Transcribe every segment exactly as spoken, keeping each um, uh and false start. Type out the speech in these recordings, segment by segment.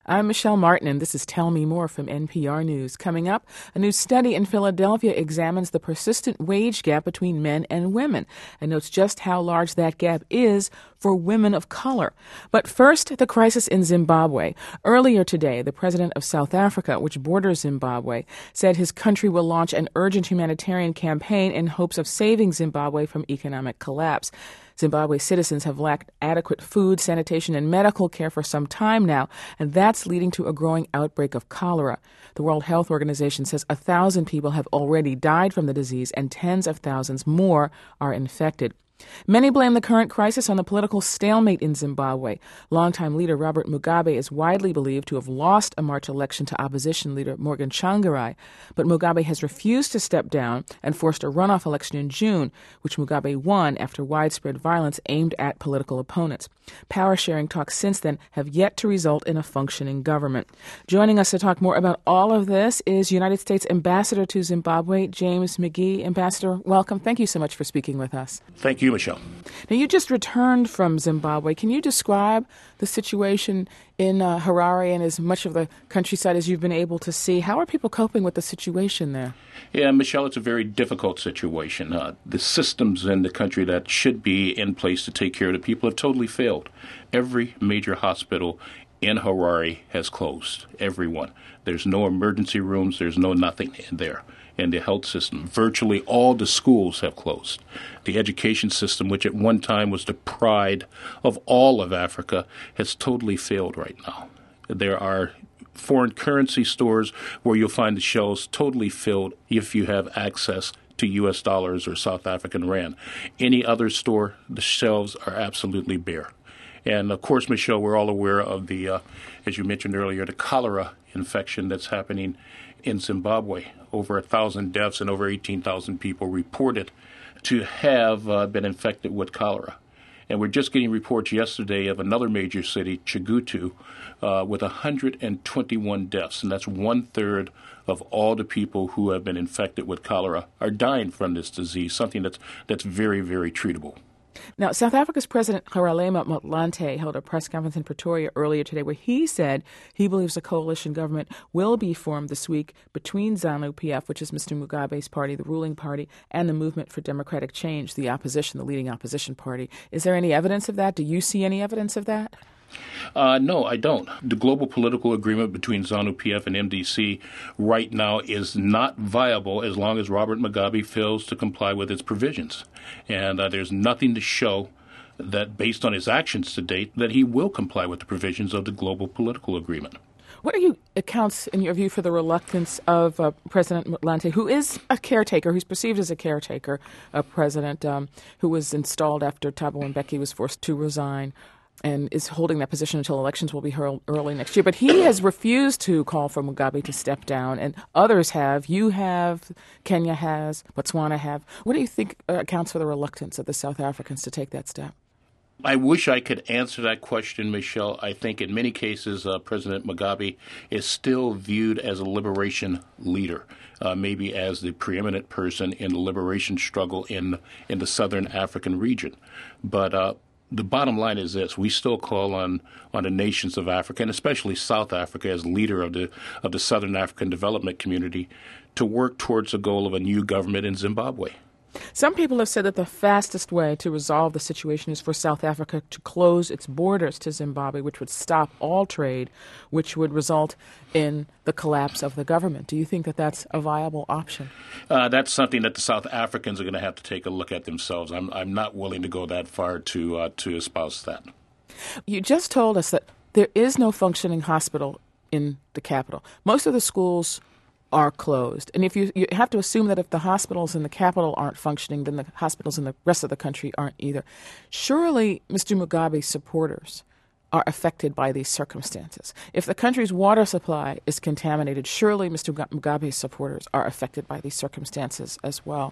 I'm Michelle Martin, and this is Tell Me More from N P R News. Coming up, a new study in Philadelphia examines the persistent wage gap between men and women and notes just how large that gap is for women of color. But first, the crisis in Zimbabwe. Earlier today, the president of South Africa, which borders Zimbabwe, said his country will launch an urgent humanitarian campaign in hopes of saving Zimbabwe from economic collapse. Zimbabwe citizens have lacked adequate food, sanitation, and medical care for some time now, and that's leading to a growing outbreak of cholera. The World Health Organization says a thousand people have already died from the disease, and tens of thousands more are infected. Many blame the current crisis on the political stalemate in Zimbabwe. Longtime leader Robert Mugabe is widely believed to have lost a March election to opposition leader Morgan Tsvangirai, but Mugabe has refused to step down and forced a runoff election in June, which Mugabe won after widespread violence aimed at political opponents. Power-sharing talks since then have yet to result in a functioning government. Joining us to talk more about all of this is United States Ambassador to Zimbabwe, James McGee. Ambassador, welcome. Thank you so much for speaking with us. Thank you, Michelle. Now, you just returned from Zimbabwe. Can you describe the situation in uh, Harare and as much of the countryside as you've been able to see? How are people coping with the situation there? Yeah, Michelle, it's a very difficult situation. Uh, the systems in the country that should be in place to take care of the people have totally failed. Every major hospital in Harare has closed. Every one. There's no emergency rooms. There's no nothing in there. In the health system, virtually all the schools have closed. The education system, which at one time was the pride of all of Africa, has totally failed right now. There are foreign currency stores where you'll find the shelves totally filled if you have access to U S dollars or South African rand. Any other store, the shelves are absolutely bare. And, of course, Michelle, we're all aware of the, uh, as you mentioned earlier, the cholera infection that's happening in Zimbabwe. Over one thousand deaths and over eighteen thousand people reported to have uh, been infected with cholera. And we're just getting reports yesterday of another major city, Chigutu, uh, with one hundred twenty-one deaths. And that's one-third of all the people who have been infected with cholera are dying from this disease, something that's, that's very, very treatable. Now, South Africa's President Kgalema Motlanthe held a press conference in Pretoria earlier today where he said he believes a coalition government will be formed this week between ZANU-P F, which is Mister Mugabe's party, the ruling party, and the Movement for Democratic Change, the opposition, the leading opposition party. Is there any evidence of that? Do you see any evidence of that? Uh, no, I don't. The global political agreement between ZANU-P F and M D C right now is not viable as long as Robert Mugabe fails to comply with its provisions. And uh, there's nothing to show that, based on his actions to date, that he will comply with the provisions of the global political agreement. What are you accounts, in your view, for the reluctance of uh, President Motlanthe, who is a caretaker, who's perceived as a caretaker, a president um, who was installed after Thabo Mbeki was forced to resign, and is holding that position until elections will be held early next year. But he has refused to call for Mugabe to step down, and others have. You have, Kenya has, Botswana have. What do you think accounts for the reluctance of the South Africans to take that step? I wish I could answer that question, Michelle. I think in many cases, uh, President Mugabe is still viewed as a liberation leader, uh, maybe as the preeminent person in the liberation struggle in in the southern African region. But uh, the bottom line is this: we still call on, on the nations of Africa, and especially South Africa as leader of the of the Southern African Development Community, to work towards the goal of a new government in Zimbabwe. Some people have said that the fastest way to resolve the situation is for South Africa to close its borders to Zimbabwe, which would stop all trade, which would result in the collapse of the government. Do you think that that's a viable option? Uh, that's something that the South Africans are going to have to take a look at themselves. I'm, I'm not willing to go that far to uh, to espouse that. You just told us that there is no functioning hospital in the capital. Most of the schools are closed. And if you, you have to assume that if the hospitals in the capital aren't functioning, then the hospitals in the rest of the country aren't either. Surely Mister Mugabe's supporters are affected by these circumstances. If the country's water supply is contaminated, surely Mister Mugabe's supporters are affected by these circumstances as well.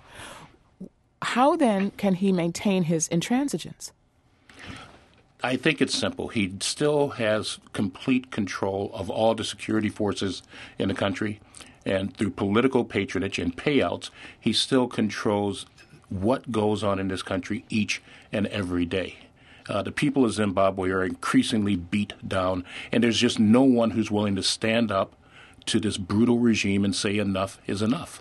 How then can he maintain his intransigence? I think it's simple. He still has complete control of all the security forces in the country. And through political patronage and payouts, he still controls what goes on in this country each and every day. Uh, the people of Zimbabwe are increasingly beat down, and there's just no one who's willing to stand up to this brutal regime and say enough is enough.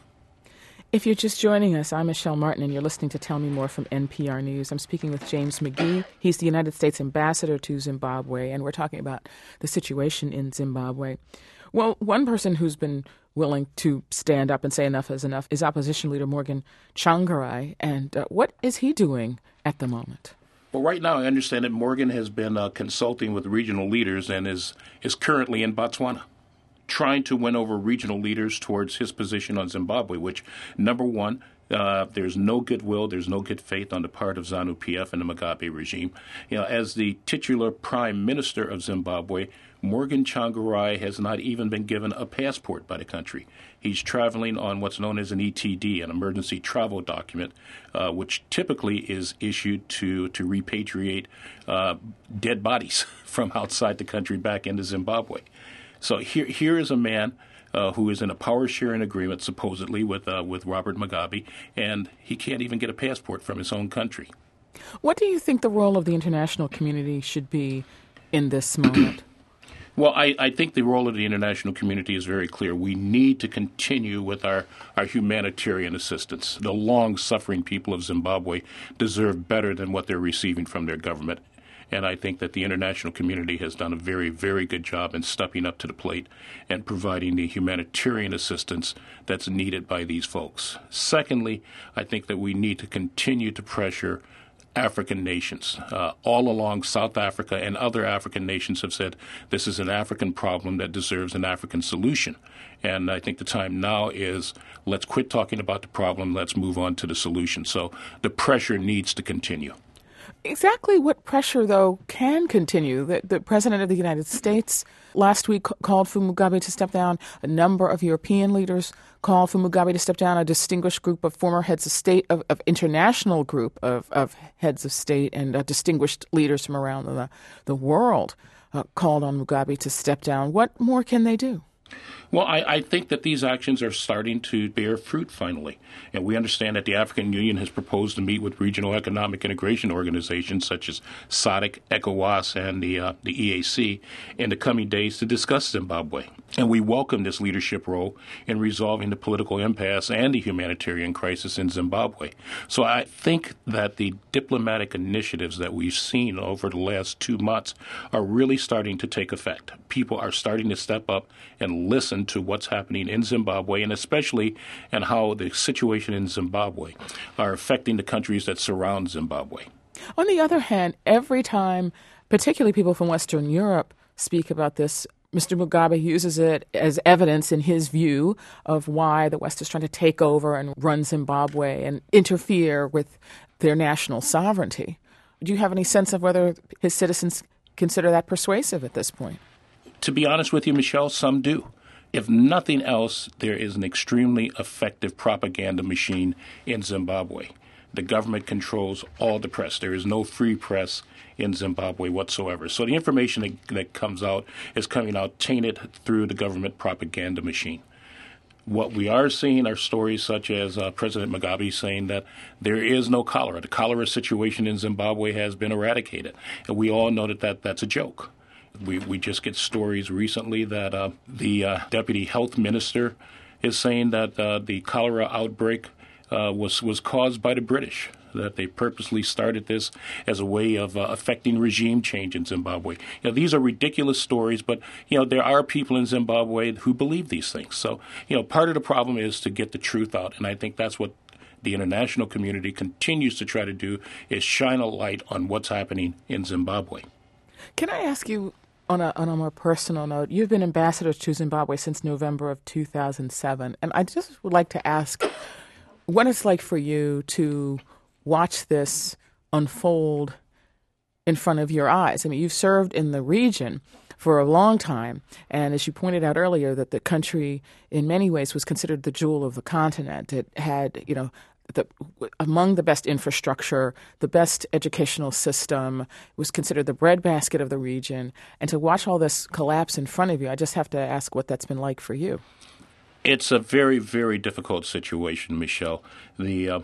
If you're just joining us, I'm Michelle Martin, and you're listening to Tell Me More from N P R News. I'm speaking with James McGee. He's the United States ambassador to Zimbabwe, and we're talking about the situation in Zimbabwe. Well, one person who's been willing to stand up and say enough is enough is opposition leader Morgan Tsvangirai. And uh, what is he doing at the moment? Well, right now I understand that Morgan has been uh, consulting with regional leaders and is, is currently in Botswana, trying to win over regional leaders towards his position on Zimbabwe, which, number one, uh, there's no goodwill, there's no good faith on the part of ZANU-P F and the Mugabe regime. You know, as the titular prime minister of Zimbabwe, Morgan Tsvangirai has not even been given a passport by the country. He's traveling on what's known as an E T D, an emergency travel document, uh, which typically is issued to, to repatriate uh, dead bodies from outside the country back into Zimbabwe. So here, here is a man uh, who is in a power-sharing agreement, supposedly, with uh, with Robert Mugabe, and he can't even get a passport from his own country. What do you think the role of the international community should be in this moment? Well, I, I think the role of the international community is very clear. We need to continue with our, our humanitarian assistance. The long-suffering people of Zimbabwe deserve better than what they're receiving from their government. And I think that the international community has done a very, very good job in stepping up to the plate and providing the humanitarian assistance that's needed by these folks. Secondly, I think that we need to continue to pressure African nations. Uh, all along, South Africa and other African nations have said this is an African problem that deserves an African solution. And I think the time now is let's quit talking about the problem, let's move on to the solution. So the pressure needs to continue. Exactly what pressure, though, can continue? The, the President of the United States last week c- called for Mugabe to step down. A number of European leaders called for Mugabe to step down. A distinguished group of former heads of state, of, of international group of, of heads of state and uh, distinguished leaders from around the, the world uh, called on Mugabe to step down. What more can they do? Well, I, I think that these actions are starting to bear fruit finally. And we understand that the African Union has proposed to meet with regional economic integration organizations such as S A D C, ECOWAS, and the, uh, the E A C in the coming days to discuss Zimbabwe. And we welcome this leadership role in resolving the political impasse and the humanitarian crisis in Zimbabwe. So I think that the diplomatic initiatives that we've seen over the last two months are really starting to take effect. People are starting to step up and listen to what's happening in Zimbabwe, and especially and how the situation in Zimbabwe are affecting the countries that surround Zimbabwe. On the other hand, every time, particularly people from Western Europe, speak about this, Mister Mugabe uses it as evidence, in his view, of why the West is trying to take over and run Zimbabwe and interfere with their national sovereignty. Do you have any sense of whether his citizens consider that persuasive at this point? To be honest with you, Michelle, some do. If nothing else, there is an extremely effective propaganda machine in Zimbabwe. The government controls all the press. There is no free press in Zimbabwe whatsoever. So the information that, that comes out is coming out tainted through the government propaganda machine. What we are seeing are stories such as uh, President Mugabe saying that there is no cholera. The cholera situation in Zimbabwe has been eradicated. And we all know that, that that's a joke. We we just get stories recently that uh, the uh, deputy health minister is saying that uh, the cholera outbreak uh, was was caused by the British, that they purposely started this as a way of uh, affecting regime change in Zimbabwe. You know, these are ridiculous stories, but you know there are people in Zimbabwe who believe these things. So you know, part of the problem is to get the truth out, and I think that's what the international community continues to try to do, is shine a light on what's happening in Zimbabwe. Can I ask you, On a, on a more personal note, you've been ambassador to Zimbabwe since November of two thousand seven, and I just would like to ask what it's like for you to watch this unfold in front of your eyes. I mean, you've served in the region for a long time, and as you pointed out earlier, that the country in many ways was considered the jewel of the continent. It had, you know, The, among the best infrastructure, the best educational system, it was considered the breadbasket of the region. And to watch all this collapse in front of you, I just have to ask what that's been like for you. It's a very, very difficult situation, Michelle. The uh,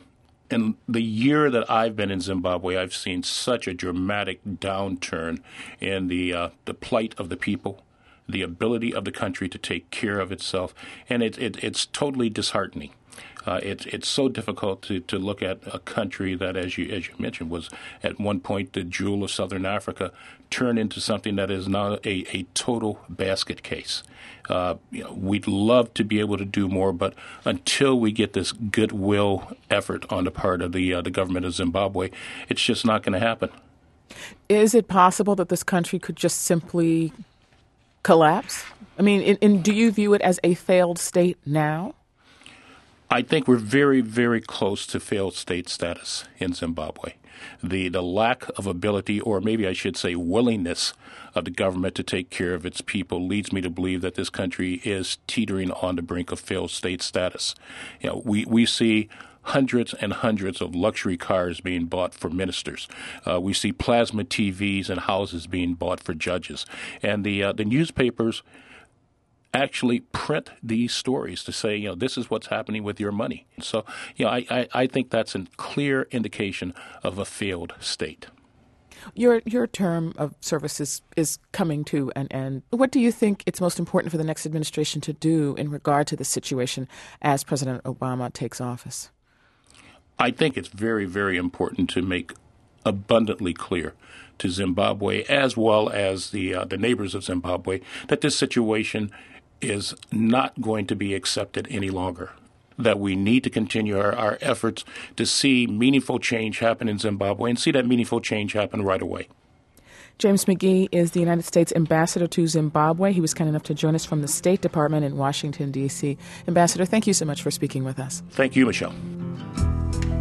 in the year that I've been in Zimbabwe, I've seen such a dramatic downturn in the uh, the plight of the people, the ability of the country to take care of itself, and it, it it's totally disheartening. Uh, it's it's so difficult to, to look at a country that, as you as you mentioned, was at one point the jewel of Southern Africa, turn into something that is now a, a total basket case. Uh, you know, we'd love to be able to do more, but until we get this goodwill effort on the part of the uh, the government of Zimbabwe, it's just not going to happen. Is it possible that this country could just simply collapse? I mean, in, in, do you view it as a failed state now? I think we're very, very close to failed state status in Zimbabwe. The the lack of ability, or maybe I should say willingness, of the government to take care of its people leads me to believe that this country is teetering on the brink of failed state status. You know, we, we see hundreds and hundreds of luxury cars being bought for ministers. Uh, we see plasma T Vs and houses being bought for judges. And the uh, the newspapers actually print these stories to say, you know, this is what's happening with your money. So, you know, I, I, I think that's a clear indication of a failed state. Your your term of service is, is coming to an end. What do you think it's most important for the next administration to do in regard to the situation as President Obama takes office? I think it's very, very important to make abundantly clear to Zimbabwe, as well as the uh, the neighbors of Zimbabwe, that this situation is not going to be accepted any longer, that we need to continue our, our efforts to see meaningful change happen in Zimbabwe and see that meaningful change happen right away. James McGee is the United States ambassador to Zimbabwe. He was kind enough to join us from the State Department in Washington, D C. Ambassador, thank you so much for speaking with us. Thank you, Michelle.